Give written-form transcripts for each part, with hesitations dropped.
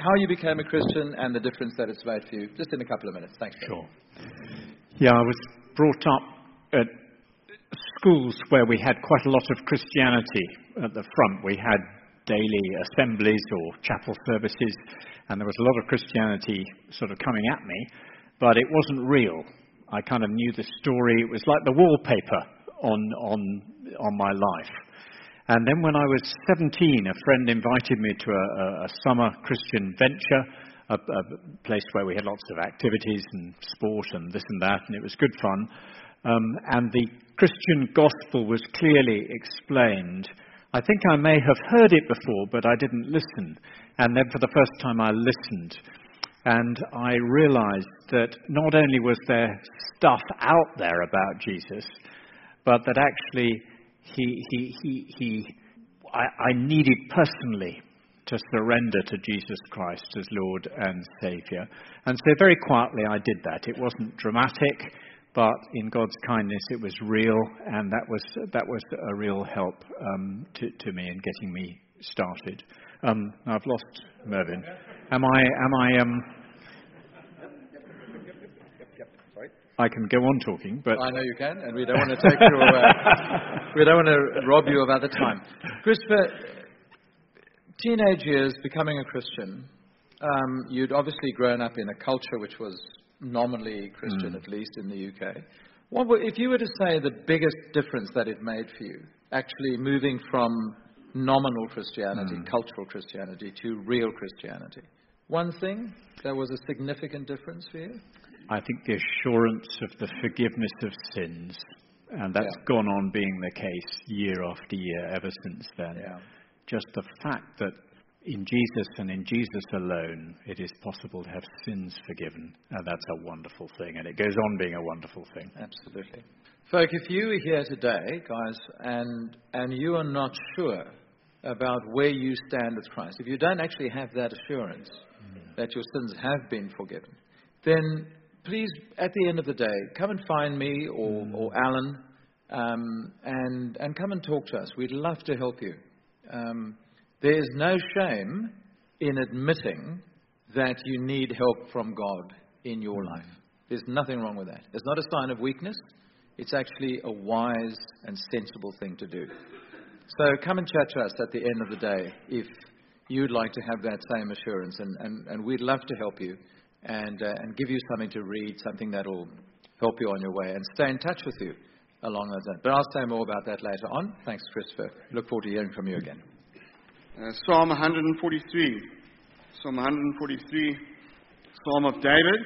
how you became a Christian and the difference that it's made for you, just in a couple of minutes. Thanks. Sure. Yeah, I was brought up at schools where we had quite a lot of Christianity at the front. We had daily assemblies or chapel services, and there was a lot of Christianity sort of coming at me, but it wasn't real. I kind of knew the story. It was like the wallpaper on my life. And then when I was 17, a friend invited me to a summer Christian venture, a place where we had lots of activities and sport and this and that, and it was good fun. And the Christian gospel was clearly explained. I think I may have heard it before, but I didn't listen. And then for the first time I listened. And I realized that not only was there stuff out there about Jesus, but that actually I needed personally to surrender to Jesus Christ as Lord and Saviour. And so very quietly I did that. It wasn't dramatic, but in God's kindness it was real, and that was a real help to me in getting me started. I've lost Mervyn. Am I I can go on talking, but I know you can, and we don't want to take we don't want to rob you of other time. Christopher, teenage years, becoming a Christian, you'd obviously grown up in a culture which was nominally Christian, at least in the UK. If you were to say the biggest difference that it made for you, actually moving from nominal Christianity, cultural Christianity, to real Christianity, one thing that was a significant difference for you? I think the assurance of the forgiveness of sins, and that's gone on being the case year after year ever since then. Yeah. Just the fact that in Jesus and in Jesus alone, it is possible to have sins forgiven, and that's a wonderful thing, and it goes on being a wonderful thing. Absolutely. Folk, if you are here today, guys, and you are not sure about where you stand with Christ, if you don't actually have that assurance that your sins have been forgiven, then please, at the end of the day, come and find me or Alan, and come and talk to us. We'd love to help you. There is no shame in admitting that you need help from God in your life. There's nothing wrong with that. It's not a sign of weakness. It's actually a wise and sensible thing to do. So come and chat to us at the end of the day if you'd like to have that same assurance, and we'd love to help you. And give you something to read, something that will help you on your way, and stay in touch with you along those lines. But I'll say more about that later on. Thanks, Christopher. Look forward to hearing from you again. Psalm 143. Psalm 143, Psalm of David.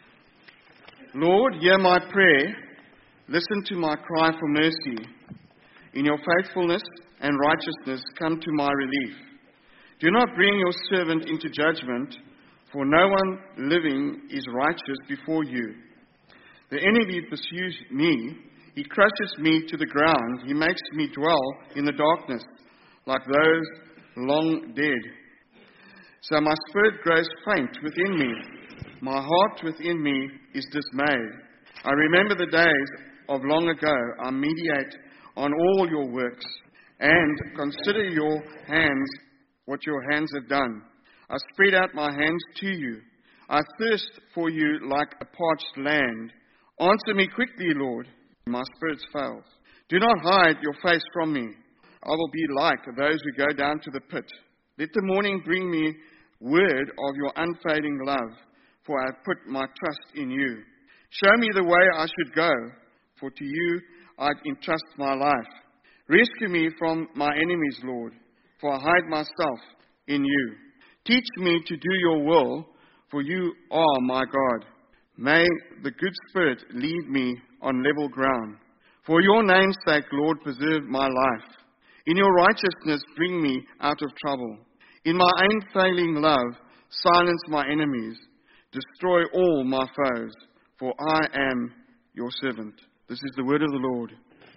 Lord, hear my prayer. Listen to my cry for mercy. In your faithfulness and righteousness, come to my relief. Do not bring your servant into judgment, for no one living is righteous before you. The enemy pursues me. He crushes me to the ground. He makes me dwell in the darkness, like those long dead. So my spirit grows faint within me. My heart within me is dismayed. I remember the days of long ago. I meditate on all your works, and consider your hands, what your hands have done. I spread out my hands to you. I thirst for you like a parched land. Answer me quickly, Lord. My spirit fails. Do not hide your face from me. I will be like those who go down to the pit. Let the morning bring me word of your unfailing love, for I have put my trust in you. Show me the way I should go, for to you I entrust my life. Rescue me from my enemies, Lord, for I hide myself in you. Teach me to do your will, for you are my God. May the good Spirit lead me on level ground. For your name's sake, Lord, preserve my life. In your righteousness, bring me out of trouble. In my unfailing love, silence my enemies. Destroy all my foes, for I am your servant. This is the word of the Lord.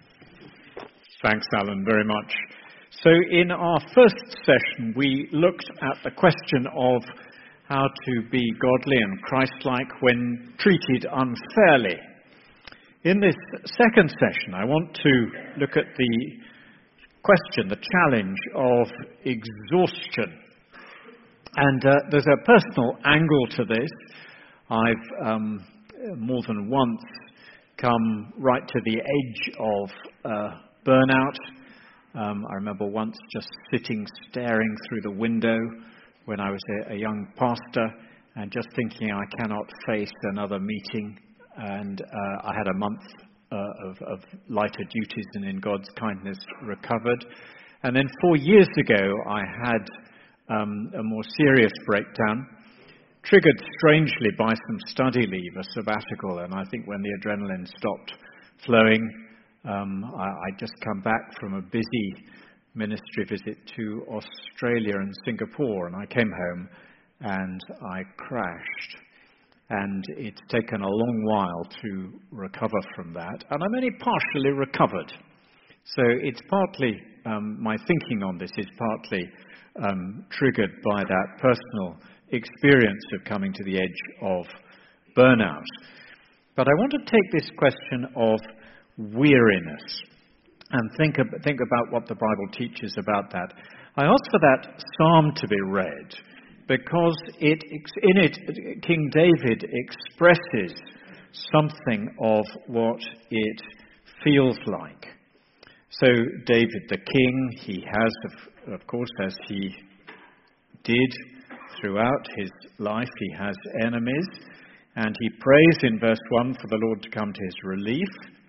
Thanks, Alan, very much. So in our first session, we looked at the question of how to be godly and Christ-like when treated unfairly. In this second session, I want to look at the question, the challenge of exhaustion. And there's a personal angle to this. I've more than once come right to the edge of burnout. I remember once just staring through the window when I was a young pastor and just thinking I cannot face another meeting. And I had a month of lighter duties and in God's kindness recovered. And then 4 years ago I had a more serious breakdown, triggered strangely by some study leave, a sabbatical. And I think when the adrenaline stopped flowing, I'd just come back from a busy ministry visit to Australia and Singapore, and I came home and I crashed. And it's taken a long while to recover from that, and I'm only partially recovered. So it's partly, my thinking on this is partly triggered by that personal experience of coming to the edge of burnout. But I want to take this question of weariness and think about what the Bible teaches about that. I asked for that psalm to be read because in it King David expresses something of what it feels like. So David the king, he has, of course, as he did throughout his life, he has enemies, and he prays in verse 1 for the Lord to come to his relief.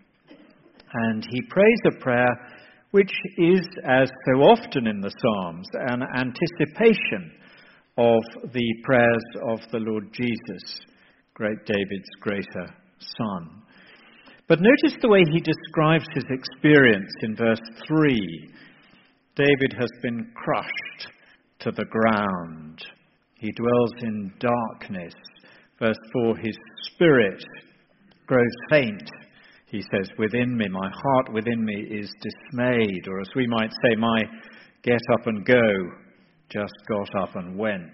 And he prays a prayer which is, as so often in the Psalms, an anticipation of the prayers of the Lord Jesus, great David's greater son. But notice the way he describes his experience in verse 3. David has been crushed to the ground. He dwells in darkness. Verse 4, his spirit grows faint. He says, within me, my heart within me is dismayed. Or as we might say, my get up and go just got up and went.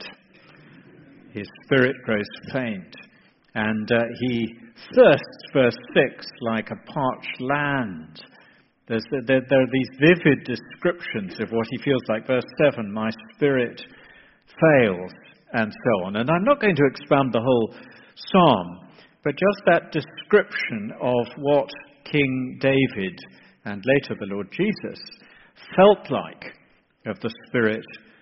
His spirit grows faint. And he thirsts, verse 6, like a parched land. There are these vivid descriptions of what he feels like. Verse 7, my spirit fails, and so on. And I'm not going to expound the whole psalm, but just that description of what King David and later the Lord Jesus felt like of the Spirit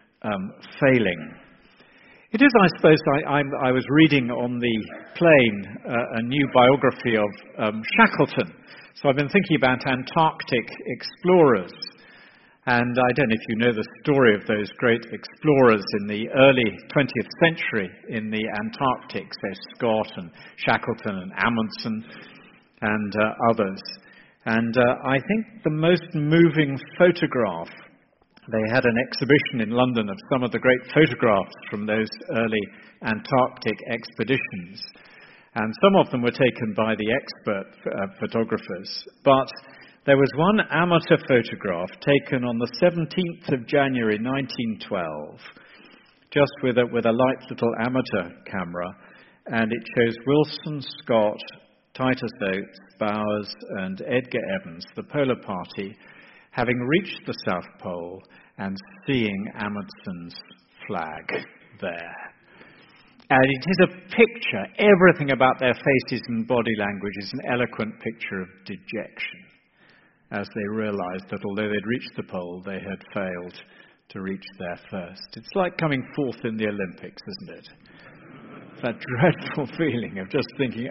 failing. It is, I suppose, I was reading on the plane a new biography of Shackleton. So I've been thinking about Antarctic explorers. And I don't know if you know the story of those great explorers in the early 20th century in the Antarctic, so Scott and Shackleton and Amundsen and others. And I think the most moving photograph, they had an exhibition in London of some of the great photographs from those early Antarctic expeditions. And some of them were taken by the expert photographers. But there was one amateur photograph taken on the 17th of January 1912, just with a light little amateur camera, and it shows Wilson, Scott, Titus Oates, Bowers, and Edgar Evans, the Polar Party, having reached the South Pole and seeing Amundsen's flag there. And it is a picture, everything about their faces and body language is an eloquent picture of dejection, as they realized that although they'd reached the pole, they had failed to reach there first. It's like coming fourth in the Olympics, isn't it? That dreadful feeling of just thinking,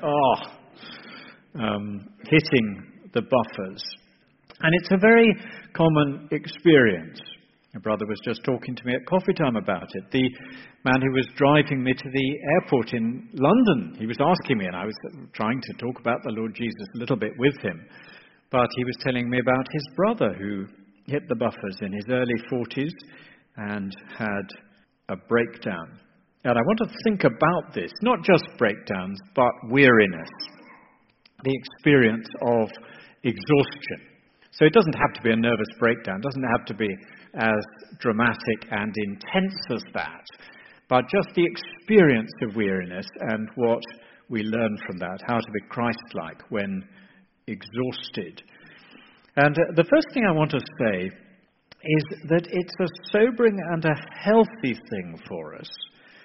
hitting the buffers. And it's a very common experience. A brother was just talking to me at coffee time about it. The man who was driving me to the airport in London, he was asking me, and I was trying to talk about the Lord Jesus a little bit with him. But he was telling me about his brother who hit the buffers in his early 40s and had a breakdown. And I want to think about this, not just breakdowns, but weariness, the experience of exhaustion. So it doesn't have to be a nervous breakdown, it doesn't have to be as dramatic and intense as that, but just the experience of weariness and what we learn from that, how to be Christ-like when exhausted. And the first thing I want to say is that it's a sobering and a healthy thing for us,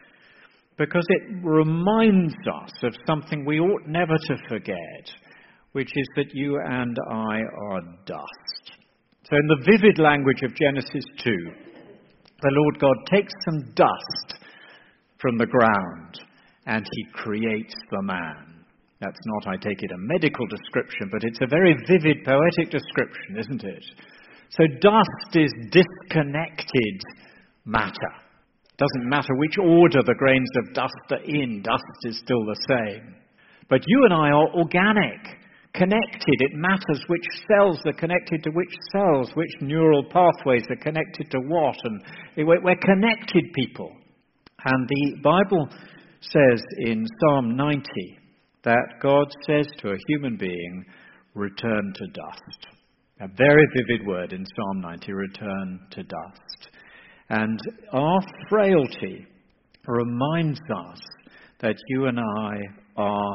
because it reminds us of something we ought never to forget, which is that you and I are dust. So in the vivid language of Genesis 2, the Lord God takes some dust from the ground and he creates the man. That's not, I take it, a medical description, but it's a very vivid poetic description, isn't it? So dust is disconnected matter. Doesn't matter which order the grains of dust are in, dust is still the same. But you and I are organic, connected. It matters which cells are connected to which cells, which neural pathways are connected to what. And we're connected people. And the Bible says in Psalm 90 that God says to a human being, return to dust. A very vivid word in Psalm 90, return to dust. And our frailty reminds us that you and I are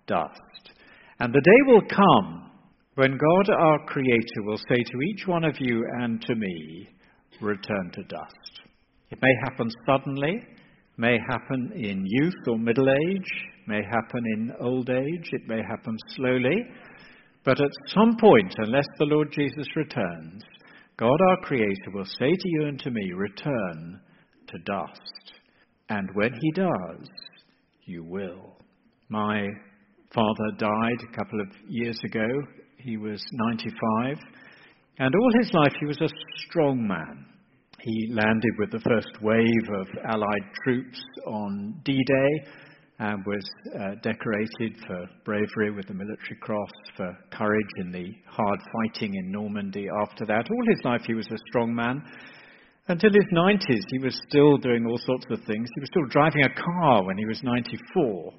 dust. And the day will come when God, our Creator, will say to each one of you and to me, return to dust. It may happen suddenly, may happen in youth or middle age, may happen in old age, it may happen slowly, but at some point, unless the Lord Jesus returns, God our Creator will say to you and to me, return to dust. And when he does, you will. My father died a couple of years ago. He was 95. And all his life he was a strong man. He landed with the first wave of Allied troops on D-Day and was decorated for bravery with the Military Cross, for courage in the hard fighting in Normandy after that. All his life he was a strong man. Until his 90s he was still doing all sorts of things. He was still driving a car when he was 94.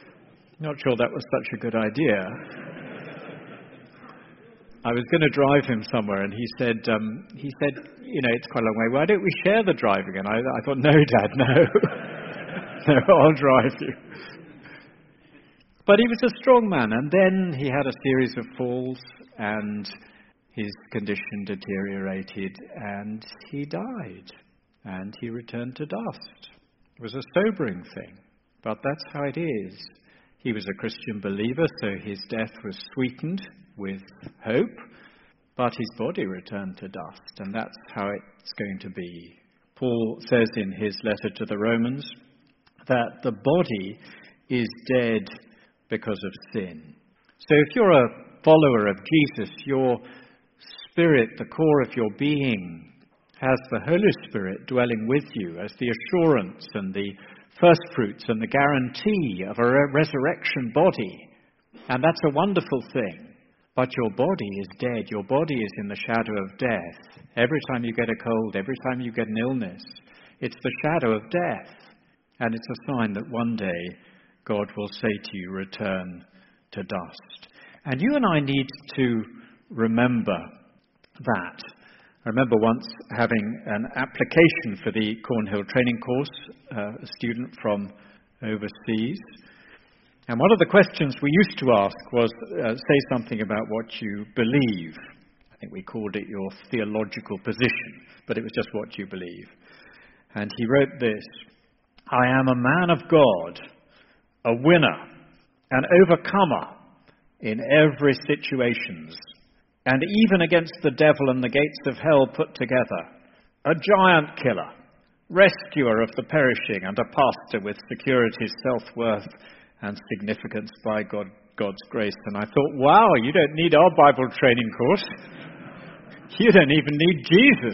Not sure that was such a good idea. I was going to drive him somewhere, and he said, you know, it's quite a long way. Why don't we share the driving? And I thought, no, Dad, no. No, I'll drive you. But he was a strong man, and then he had a series of falls, and his condition deteriorated, and he died, and he returned to dust. It was a sobering thing, but that's how it is. He was a Christian believer, so his death was sweetened with hope, but his body returned to dust, and that's how it's going to be. Paul says in his letter to the Romans that the body is dead because of sin. So if you're a follower of Jesus, your spirit, the core of your being, has the Holy Spirit dwelling with you as the assurance and the first fruits and the guarantee of a resurrection body. And that's a wonderful thing. But your body is dead. Your body is in the shadow of death. Every time you get a cold, every time you get an illness, it's the shadow of death. And it's a sign that one day God will say to you, return to dust. And you and I need to remember that. I remember once having an application for the Cornhill training course, a student from overseas. And one of the questions we used to ask was, say something about what you believe. I think we called it your theological position, but it was just what you believe. And he wrote this: I am a man of God, a winner, an overcomer in every situation, and even against the devil and the gates of hell put together, a giant killer, rescuer of the perishing, and a pastor with security, self-worth, and significance by God's grace. And I thought, wow, you don't need our Bible training course. You don't even need Jesus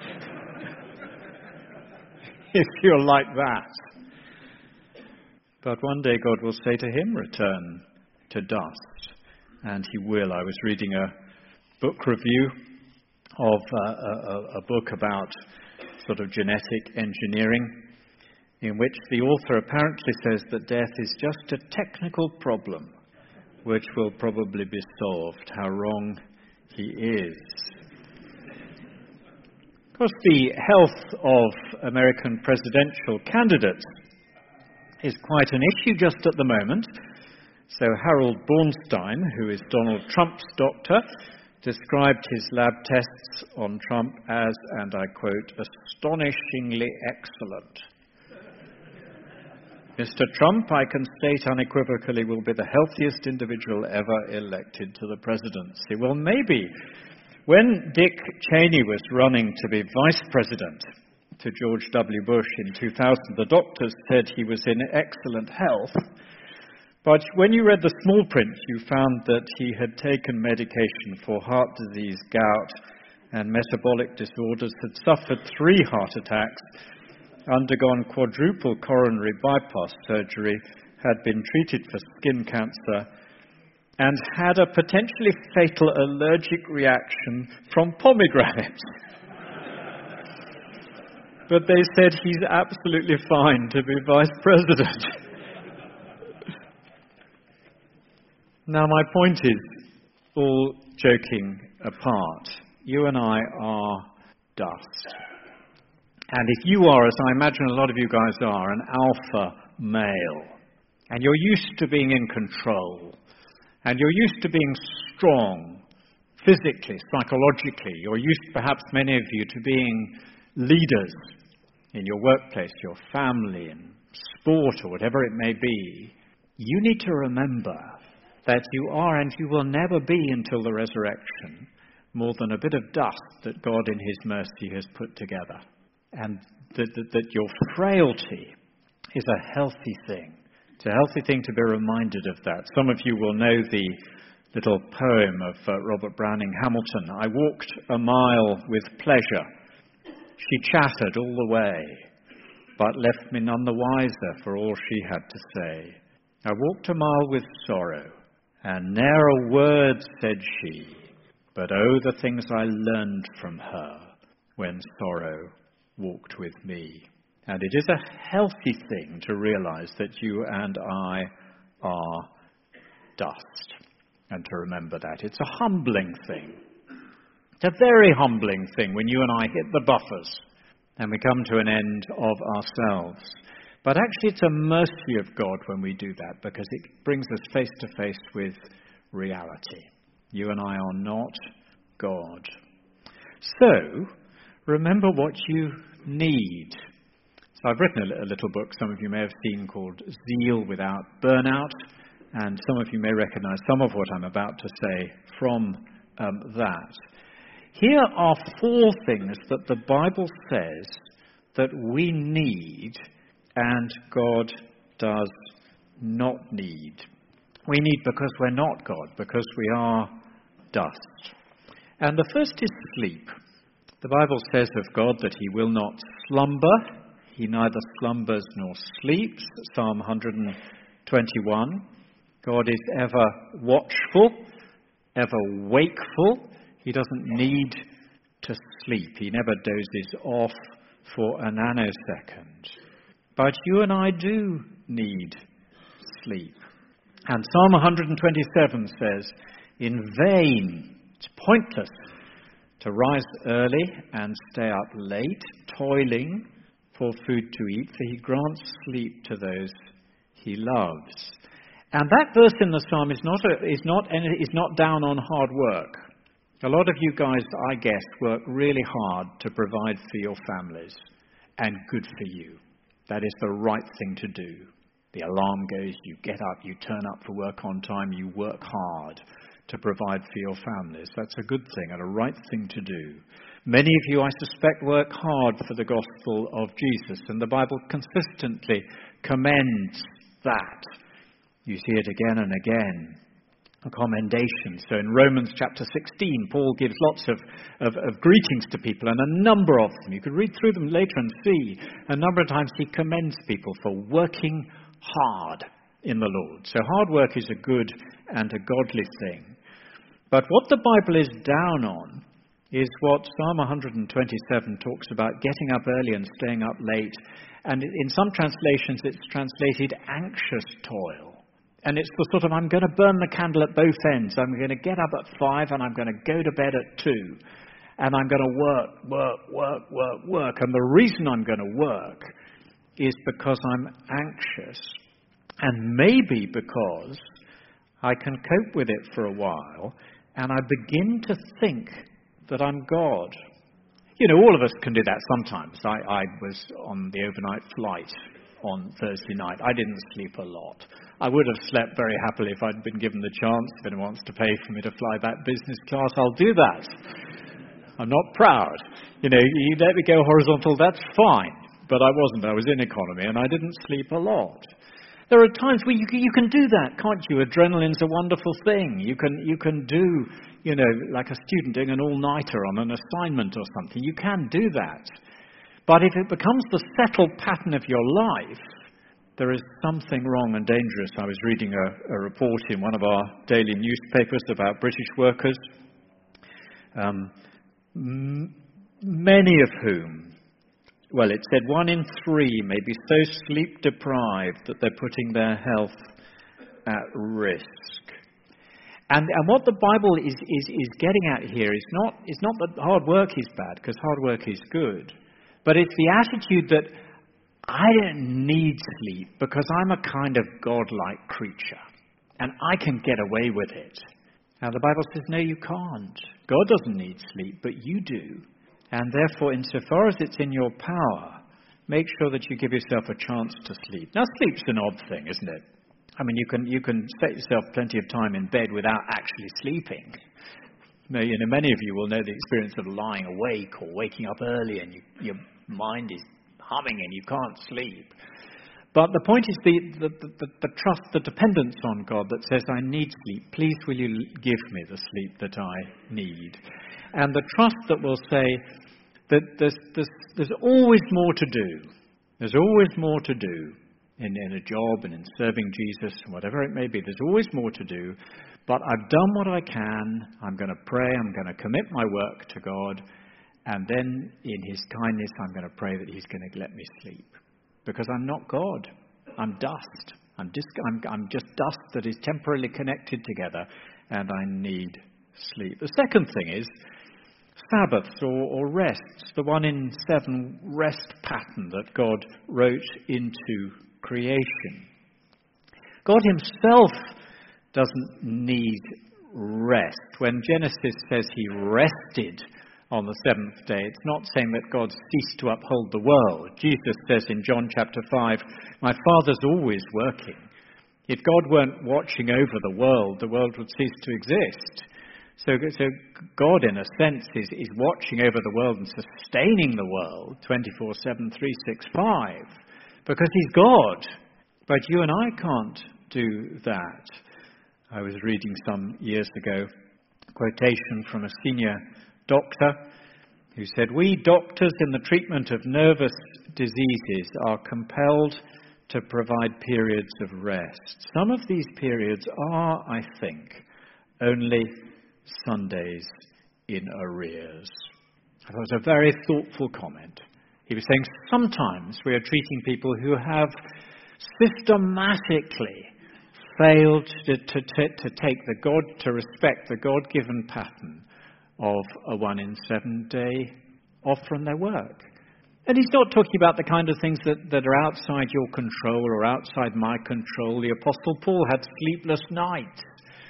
if you're like that. But one day God will say to him, return to dust. And he will. I was reading a book review of a book about sort of genetic engineering, in which the author apparently says that death is just a technical problem which will probably be solved. How wrong he is. Of course, the health of American presidential candidates is quite an issue just at the moment. So Harold Bornstein, who is Donald Trump's doctor, described his lab tests on Trump as, and I quote, astonishingly excellent. Mr. Trump, I can state unequivocally, will be the healthiest individual ever elected to the presidency. Well, maybe. When Dick Cheney was running to be vice president to George W. Bush in 2000, the doctors said he was in excellent health. But when you read the small print, you found that he had taken medication for heart disease, gout, and metabolic disorders, had suffered 3 heart attacks, undergone quadruple coronary bypass surgery, had been treated for skin cancer, and had a potentially fatal allergic reaction from pomegranates. But they said he's absolutely fine to be vice president. Now, my point is, all joking apart, you and I are dust. And if you are, as I imagine a lot of you guys are, an alpha male, and you're used to being in control, and you're used to being strong, physically, psychologically, you're used, perhaps many of you, to being leaders in your workplace, your family, in sport, or whatever it may be, you need to remember that you are, and you will never be until the resurrection, more than a bit of dust that God in his mercy has put together. And that your frailty is a healthy thing. It's a healthy thing to be reminded of that. Some of you will know the little poem of Robert Browning Hamilton. I walked a mile with pleasure. She chattered all the way, but left me none the wiser for all she had to say. I walked a mile with sorrow, and ne'er a word said she, but oh, the things I learned from her when sorrow walked with me. And it is a healthy thing to realize that you and I are dust, and to remember that. It's a humbling thing. It's a very humbling thing when you and I hit the buffers and we come to an end of ourselves. But actually it's a mercy of God when we do that, because it brings us face to face with reality. You and I are not God. So, remember what you need. So I've written a little book, some of you may have seen, called Zeal Without Burnout, and some of you may recognize some of what I'm about to say from that. Here are 4 things that the Bible says that we need and God does not need. We need because we're not God, because we are dust. And the first is sleep. The Bible says of God that he will not slumber. He neither slumbers nor sleeps. Psalm 121. God is ever watchful, ever wakeful. He doesn't need to sleep. He never dozes off for a nanosecond. But you and I do need sleep. And Psalm 127 says, in vain, it's pointless to rise early and stay up late, toiling for food to eat, for he grants sleep to those he loves. And that verse in the psalm is not down on hard work. A lot of you guys, I guess, work really hard to provide for your families, and good for you. That is the right thing to do. The alarm goes, you get up, you turn up for work on time, you work hard to provide for your families. That's a good thing and a right thing to do. Many of you, I suspect, work hard for the gospel of Jesus, and the Bible consistently commends that. You see it again and again. A commendation. So in Romans chapter 16, Paul gives lots of greetings to people, and a number of them. You could read through them later and see a number of times he commends people for working hard in the Lord. So hard work is a good and a godly thing. But what the Bible is down on is what Psalm 127 talks about, getting up early and staying up late. And in some translations it's translated anxious toil. And it's the sort of, I'm going to burn the candle at both ends. I'm going to get up at 5 and I'm going to go to bed at 2. And I'm going to work. And the reason I'm going to work is because I'm anxious. And maybe because I can cope with it for a while. and I begin to think that I'm God. You know, all of us can do that sometimes. I was on the overnight flight on Thursday night. I didn't sleep a lot. I would have slept very happily if I'd been given the chance. If anyone wants to pay for me to fly back business class, I'll do that. I'm not proud. You know, you let me go horizontal, that's fine. But I wasn't. I was in economy, and I didn't sleep a lot. There are times where you can do that, can't you? Adrenaline's a wonderful thing. You can do, you know, like a student doing an all-nighter on an assignment or something. You can do that. But if it becomes the settled pattern of your life, there is something wrong and dangerous. I was reading a report in one of our daily newspapers about British workers, many of whom, well, it said 1 in 3 may be so sleep deprived that they're putting their health at risk. And what the Bible is getting at here is not that hard work is bad, because hard work is good, but it's the attitude that I don't need sleep because I'm a kind of godlike creature and I can get away with it. Now the Bible says, no, you can't. God doesn't need sleep, but you do. And therefore, insofar as it's in your power, make sure that you give yourself a chance to sleep. Now, sleep's an odd thing, isn't it? I mean, you can set yourself plenty of time in bed without actually sleeping. You know, many of you will know the experience of lying awake or waking up early and your mind is humming and you can't sleep. But the point is the trust, the dependence on God that says, I need sleep. Please will you give me the sleep that I need? And the trust that will say that there's always more to do. There's always more to do in a job and in serving Jesus, whatever it may be. There's always more to do. But I've done what I can. I'm going to pray. I'm going to commit my work to God. And then in his kindness, I'm going to pray that he's going to let me sleep. Because I'm not God. I'm dust. I'm just dust that is temporarily connected together. And I need sleep. The second thing is Sabbaths or rests. The 1 in 7 rest pattern that God wrote into creation. God himself doesn't need rest. When Genesis says he rested on the 7th day, it's not saying that God ceased to uphold the world. Jesus says in John chapter 5, my Father's always working. If God weren't watching over the world would cease to exist. So God, in a sense, is watching over the world and sustaining the world 24/7, 365, because he's God. But you and I can't do that. I was reading some years ago a quotation from a senior doctor who said, we doctors in the treatment of nervous diseases are compelled to provide periods of rest. Some of these periods are, I think, only Sundays in arrears. I thought it was a very thoughtful comment. He was saying sometimes we are treating people who have systematically failed to respect the God-given pattern of a 1 in 7 day off from their work. And he's not talking about the kind of things that are outside your control or outside my control. The Apostle Paul had sleepless nights.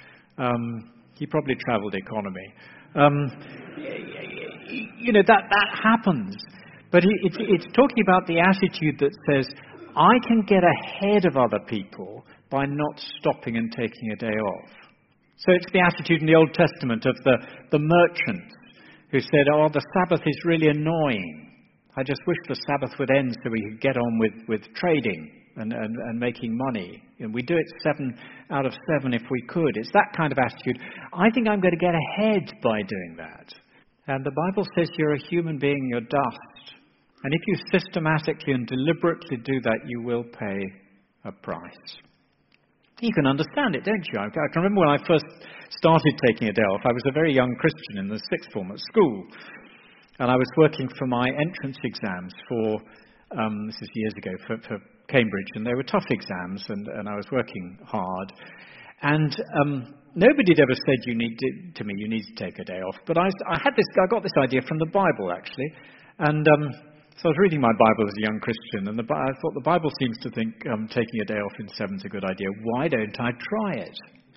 He probably travelled economy. You know, that happens. But it's talking about the attitude that says, I can get ahead of other people by not stopping and taking a day off. So it's the attitude in the Old Testament of the merchants who said, oh, the Sabbath is really annoying. I just wish the Sabbath would end so we could get on with trading and making money. And we do it 7 out of 7 if we could. It's that kind of attitude. I think I'm going to get ahead by doing that. And the Bible says you're a human being, you're dust. And if you systematically and deliberately do that, you will pay a price. You can understand it, don't you? I can remember when I first started taking a day off. I was a very young Christian in the 6th form at school. And I was working for my entrance exams for, this is years ago, for Cambridge. And they were tough exams, and I was working hard. And nobody had ever said you need to take a day off. But I got this idea from the Bible, actually. And so I was reading my Bible as a young Christian, and I thought the Bible seems to think taking a day off in 7 is a good idea. Why don't I try it?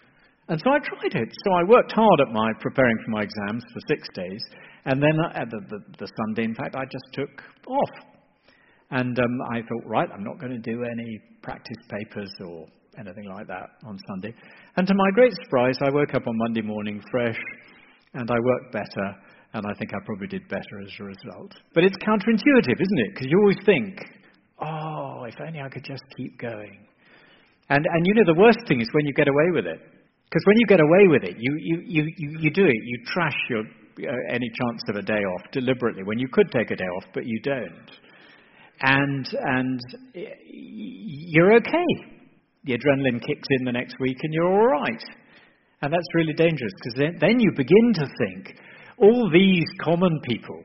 And so I tried it. So I worked hard at preparing for my exams for 6 days. And then the Sunday, in fact, I just took off. And I thought, right, I'm not going to do any practice papers or anything like that on Sunday. And to my great surprise, I woke up on Monday morning fresh, and I worked better, and I think I probably did better as a result. But it's counterintuitive, isn't it? Because you always think, oh, if only I could just keep going. And you know, the worst thing is when you get away with it. Because when you get away with it, you do it. You trash your any chance of a day off deliberately when you could take a day off, but you don't. And you're okay. The adrenaline kicks in the next week and you're all right. And that's really dangerous because then you begin to think, all these common people,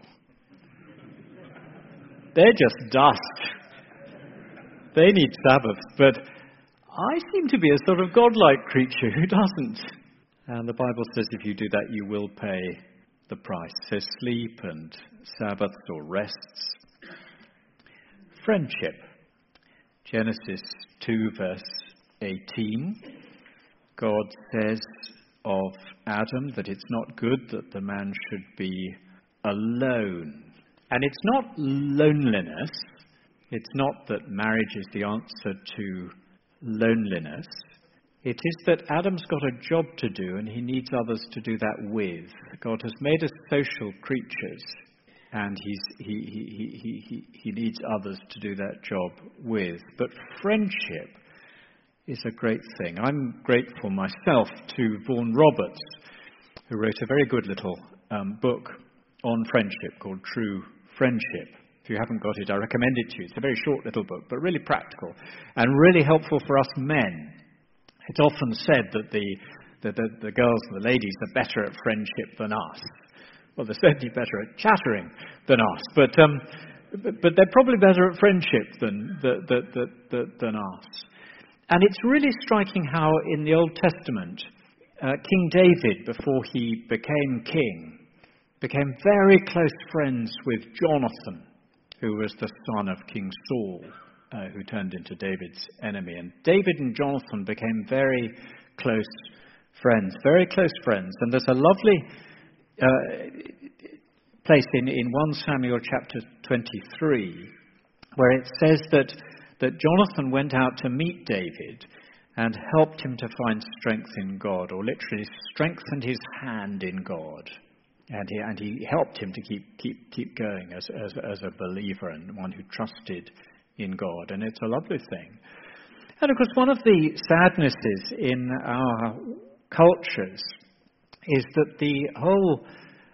they're just dust. They need Sabbaths. But I seem to be a sort of godlike creature who doesn't. And the Bible says if you do that, you will pay the price. So sleep and Sabbaths or rests. Friendship. Genesis 2 verse 18. God says of Adam that it's not good that the man should be alone. And it's not loneliness. It's not that marriage is the answer to loneliness. It is that Adam's got a job to do and he needs others to do that with. God has made us social creatures and he needs others to do that job with. But friendship is a great thing. I'm grateful myself to Vaughan Roberts, who wrote a very good little book on friendship called True Friendship. If you haven't got it, I recommend it to you. It's a very short little book, but really practical and really helpful for us men. It's often said that the girls and the ladies are better at friendship than us. Well, they're certainly better at chattering than us, but they're probably better at friendship than us. And it's really striking how in the Old Testament, King David, before he became king, became very close friends with Jonathan, who was the son of King Saul, who turned into David's enemy. And David and Jonathan became very close friends. And there's a lovely place in 1 Samuel chapter 23 where it says that Jonathan went out to meet David and helped him to find strength in God, or literally strengthened his hand in God. And he helped him to keep going as a believer and one who trusted in God. And it's a lovely thing. And of course, one of the sadnesses in our cultures is that the whole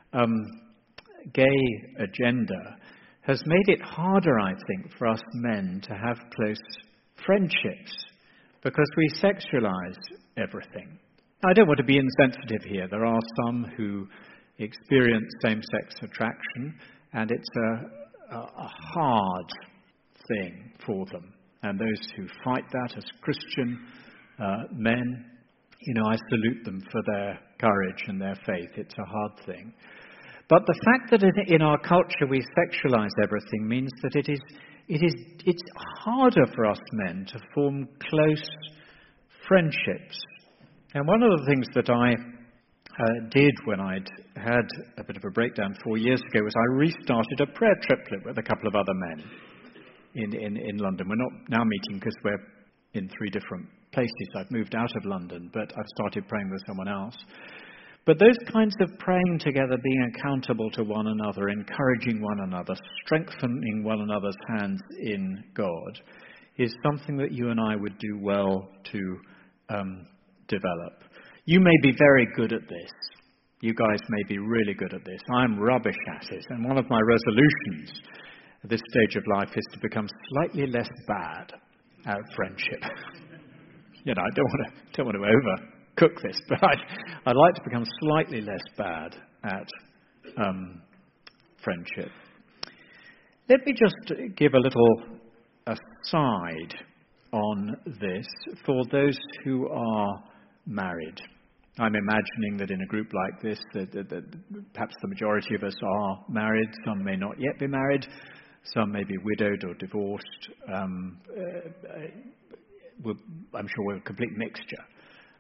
gay agenda has made it harder, I think, for us men to have close friendships because we sexualize everything. I don't want to be insensitive here. There are some who experience same-sex attraction, and it's a hard thing for them. And those who fight that as Christian men, I salute them for their courage and their faith. It's a hard thing. But the fact that in our culture we sexualize everything means that it's harder for us men to form close friendships. And one of the things that I did when I'd had a bit of a breakdown 4 years ago was I restarted a prayer triplet with a couple of other men in London. We're not now meeting because we're in 3 different places. I've moved out of London, but I've started praying with someone else. But those kinds of praying together, being accountable to one another, encouraging one another, strengthening one another's hands in God, is something that you and I would do well to develop. You may be very good at this. You guys may be really good at this. I'm rubbish at it. And one of my resolutions at this stage of life is to become slightly less bad at friendship. I don't want to overcook this, but I'd like to become slightly less bad at friendship. Let me just give a little aside on this for those who are married. I'm imagining that in a group like this, that perhaps the majority of us are married. Some may not yet be married. Some may be widowed or divorced. I'm sure we're a complete mixture.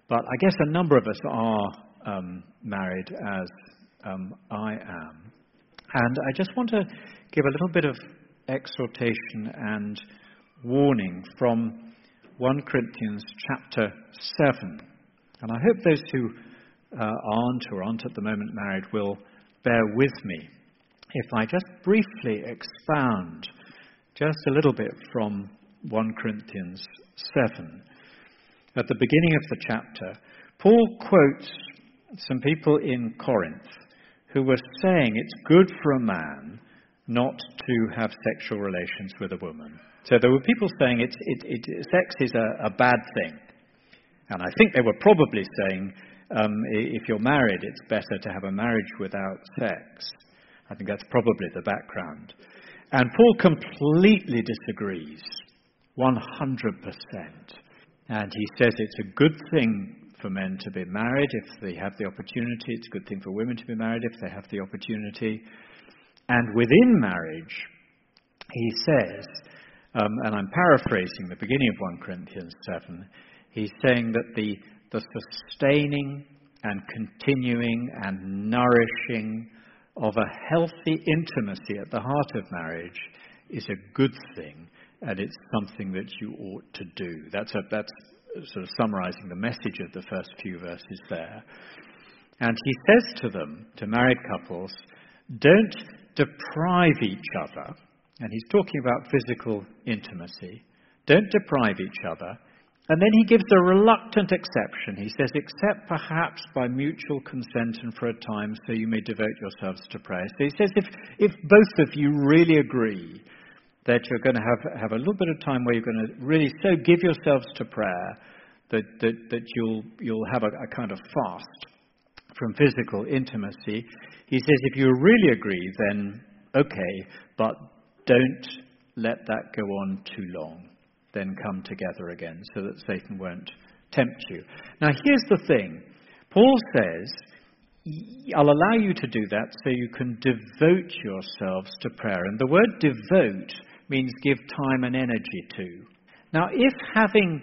But I guess a number of us are married, as I am. And I just want to give a little bit of exhortation and warning from 1 Corinthians chapter 7. And I hope those who aren't at the moment married will bear with me if I just briefly expound just a little bit from 1 Corinthians 7. At the beginning of the chapter, Paul quotes some people in Corinth who were saying it's good for a man not to have sexual relations with a woman. So there were people saying sex is a bad thing. And I think they were probably saying if you're married, it's better to have a marriage without sex. I think that's probably the background. And Paul completely disagrees, 100%. And he says it's a good thing for men to be married if they have the opportunity. It's a good thing for women to be married if they have the opportunity. And within marriage, he says, and I'm paraphrasing the beginning of 1 Corinthians 7, he's saying that the sustaining and continuing and nourishing of a healthy intimacy at the heart of marriage is a good thing, and it's something that you ought to do. That's sort of summarizing the message of the first few verses there. And he says to them, to married couples, don't deprive each other, and he's talking about physical intimacy, don't deprive each other. And then he gives a reluctant exception. He says, except perhaps by mutual consent and for a time, so you may devote yourselves to prayer. So he says, if both of you really agree that you're going to have a little bit of time where you're going to really so give yourselves to prayer that you'll have a kind of fast from physical intimacy, he says, if you really agree, then okay, but don't let that go on too long. Then come together again so that Satan won't tempt you. Now here's the thing. Paul says, I'll allow you to do that so you can devote yourselves to prayer. And the word devote means give time and energy to. Now if having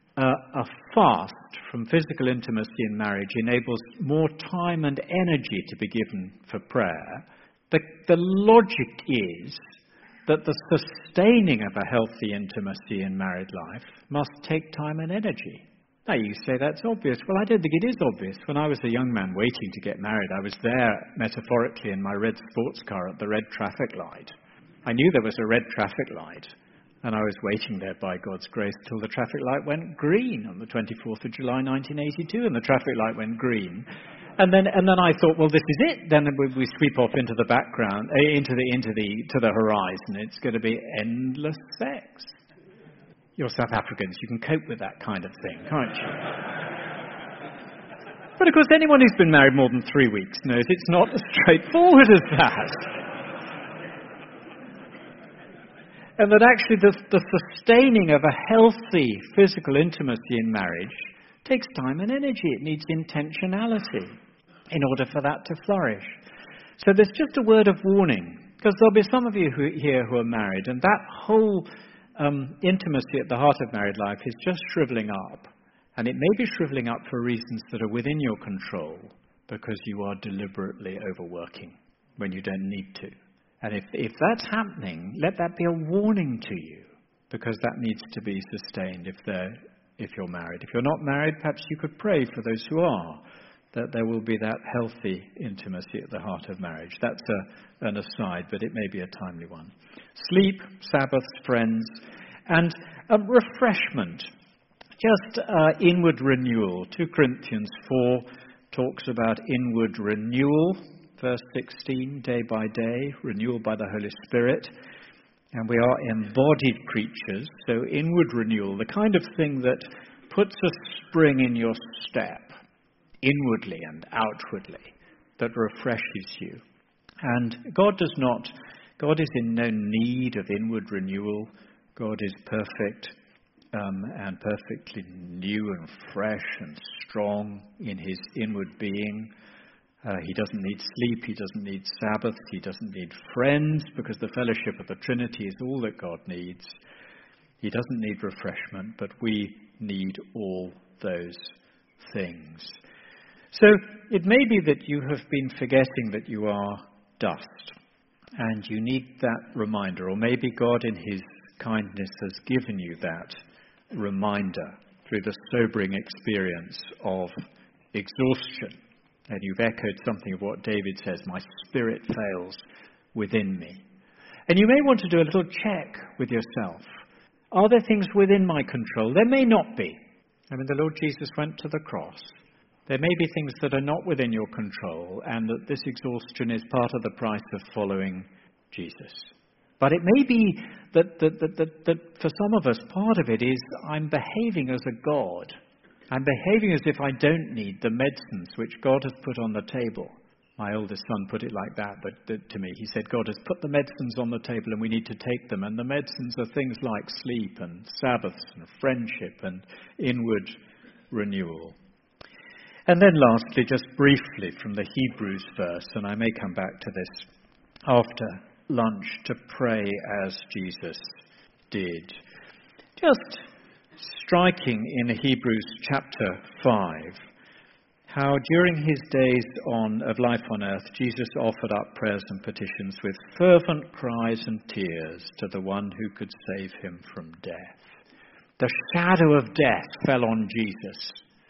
a fast from physical intimacy in marriage enables more time and energy to be given for prayer, the logic is that the sustaining of a healthy intimacy in married life must take time and energy. Now you say that's obvious. Well, I don't think it is obvious. When I was a young man waiting to get married, I was there metaphorically in my red sports car at the red traffic light. I knew there was a red traffic light, and I was waiting there by God's grace till the traffic light went green on the 24th of July 1982, and the traffic light went green. And then I thought, well, this is it. Then we sweep off into the background, to the horizon. It's going to be endless sex. You're South Africans. You can cope with that kind of thing, can't you? But of course, anyone who's been married more than 3 weeks knows it's not as straightforward as that. And that actually the sustaining of a healthy physical intimacy in marriage takes time and energy. It needs intentionality in order for that to flourish. So there's just a word of warning, because there'll be some of you here who are married, and that whole intimacy at the heart of married life is just shriveling up. And it may be shriveling up for reasons that are within your control, because you are deliberately overworking when you don't need to. And if that's happening, let that be a warning to you, because that needs to be sustained if you're married. If you're not married, perhaps you could pray for those who are, that there will be that healthy intimacy at the heart of marriage. That's an aside, but it may be a timely one. Sleep, Sabbath, friends, and refreshment. Just inward renewal. 2 Corinthians 4 talks about inward renewal. Verse 16, day by day, renewal by the Holy Spirit. And we are embodied creatures, so inward renewal, the kind of thing that puts a spring in your step, inwardly and outwardly, that refreshes you. And God is in no need of inward renewal. God is perfect and perfectly new and fresh and strong in his inward being. He doesn't need sleep, he doesn't need Sabbath, he doesn't need friends, because the fellowship of the Trinity is all that God needs. He doesn't need refreshment, but we need all those things. So it may be that you have been forgetting that you are dust, and you need that reminder, or maybe God in his kindness has given you that reminder through the sobering experience of exhaustion. And you've echoed something of what David says, my spirit fails within me. And you may want to do a little check with yourself. Are there things within my control? There may not be. I mean, the Lord Jesus went to the cross. There may be things that are not within your control, and that this exhaustion is part of the price of following Jesus. But it may be that for some of us, part of it is I'm behaving as a God. I'm behaving as if I don't need the medicines which God has put on the table. My oldest son put it like that, but to me, he said, God has put the medicines on the table and we need to take them. And the medicines are things like sleep and Sabbaths and friendship and inward renewal. And then lastly, just briefly from the Hebrews verse, and I may come back to this after lunch, to pray as Jesus did. Just striking in Hebrews chapter 5, how during his days of life on earth, Jesus offered up prayers and petitions with fervent cries and tears to the one who could save him from death. The shadow of death fell on Jesus.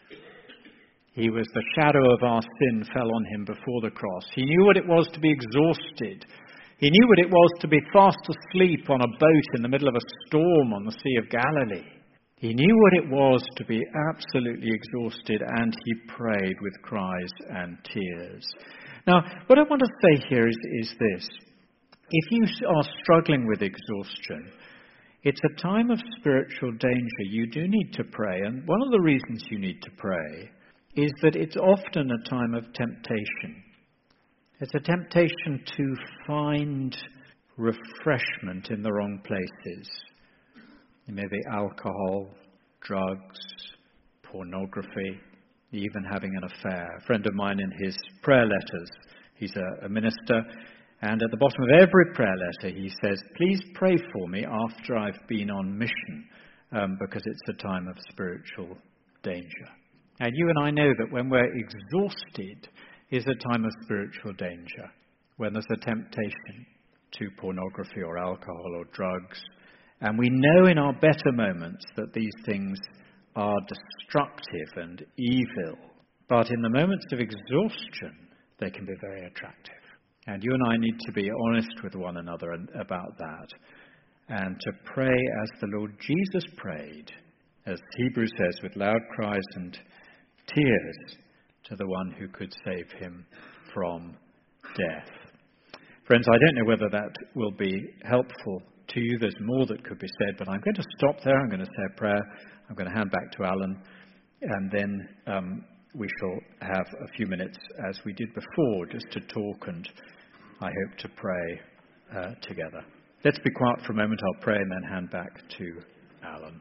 The shadow of our sin fell on him before the cross. He knew what it was to be exhausted. He knew what it was to be fast asleep on a boat in the middle of a storm on the Sea of Galilee. He knew what it was to be absolutely exhausted, and he prayed with cries and tears. Now, what I want to say here is this. If you are struggling with exhaustion, it's a time of spiritual danger. You do need to pray, and one of the reasons you need to pray is that it's often a time of temptation. It's a temptation to find refreshment in the wrong places. It may be alcohol, drugs, pornography, even having an affair. A friend of mine in his prayer letters, he's a minister, and at the bottom of every prayer letter he says, please pray for me after I've been on mission, because it's a time of spiritual danger. And you and I know that when we're exhausted is a time of spiritual danger, when there's a temptation to pornography or alcohol or drugs. And we know in our better moments that these things are destructive and evil. But in the moments of exhaustion, they can be very attractive. And you and I need to be honest with one another about that. And to pray as the Lord Jesus prayed, as Hebrews says, with loud cries and tears to the one who could save him from death. Friends, I don't know whether that will be helpful to you. There's more that could be said, but I'm going to stop there. I'm going to say a prayer. I'm going to hand back to Alan, and then we shall have a few minutes, as we did before, just to talk, and I hope to pray together. Let's be quiet for a moment. I'll pray and then hand back to Alan.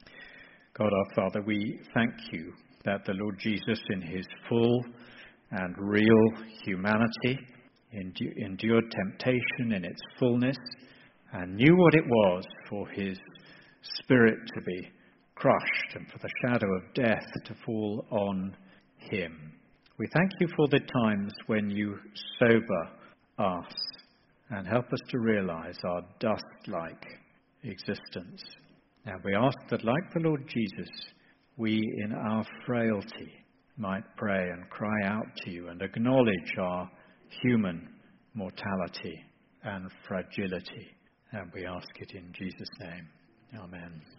God our Father, we thank you that the Lord Jesus, in his full and real humanity, endured temptation in its fullness, and knew what it was for his spirit to be crushed and for the shadow of death to fall on him. We thank you for the times when you sober us and help us to realize our dust-like existence. And we ask that, like the Lord Jesus, we in our frailty might pray and cry out to you and acknowledge our human mortality and fragility. And we ask it in Jesus' name. Amen.